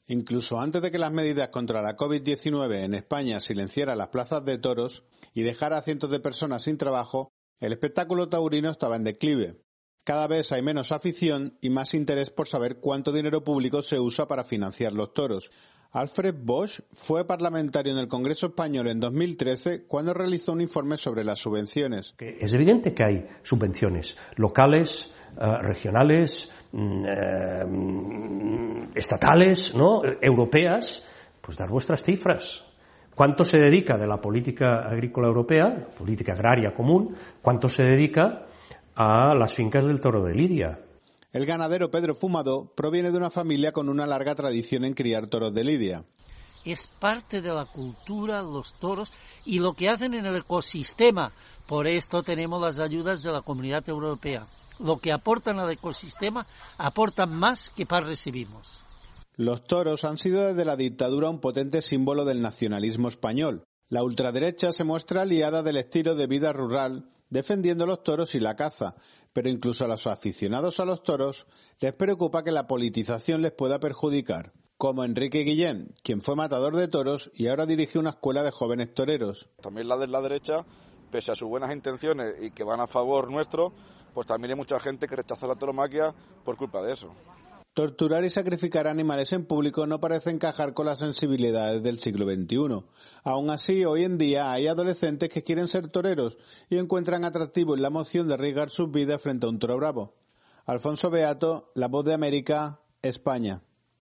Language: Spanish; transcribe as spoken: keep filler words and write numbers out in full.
Incluso antes de que las medidas contra la COVID diecinueve en España silenciaran las plazas de toros y dejara a cientos de personas sin trabajo, el espectáculo taurino estaba en declive. Cada vez hay menos afición y más interés por saber cuánto dinero público se usa para financiar los toros. Alfred Bosch fue parlamentario en el Congreso Español en dos mil trece cuando realizó un informe sobre las subvenciones. Es evidente que hay subvenciones locales, eh, regionales, eh, estatales, ¿no?, europeas. Pues dar vuestras cifras. ¿Cuánto se dedica de la política agrícola europea, política agraria común, cuánto se dedica a las fincas del Toro de Lidia? El ganadero Pedro Fumado proviene de una familia con una larga tradición en criar toros de lidia. Es parte de la cultura, los toros, y lo que hacen en el ecosistema. Por esto tenemos las ayudas de la Comunidad Europea. Lo que aportan al ecosistema aportan más que par recibimos. Los toros han sido desde la dictadura un potente símbolo del nacionalismo español. La ultraderecha se muestra aliada del estilo de vida rural, defendiendo los toros y la caza, pero incluso a los aficionados a los toros les preocupa que la politización les pueda perjudicar, como Enrique Guillén, quien fue matador de toros y ahora dirige una escuela de jóvenes toreros. También la de la derecha, pese a sus buenas intenciones y que van a favor nuestro, pues también hay mucha gente que rechaza la tauromaquia por culpa de eso. Torturar y sacrificar animales en público no parece encajar con las sensibilidades del siglo veintiuno. Aún así, hoy en día hay adolescentes que quieren ser toreros y encuentran atractivo en la moción de arriesgar sus vidas frente a un toro bravo. Alfonso Beato, La Voz de América, España.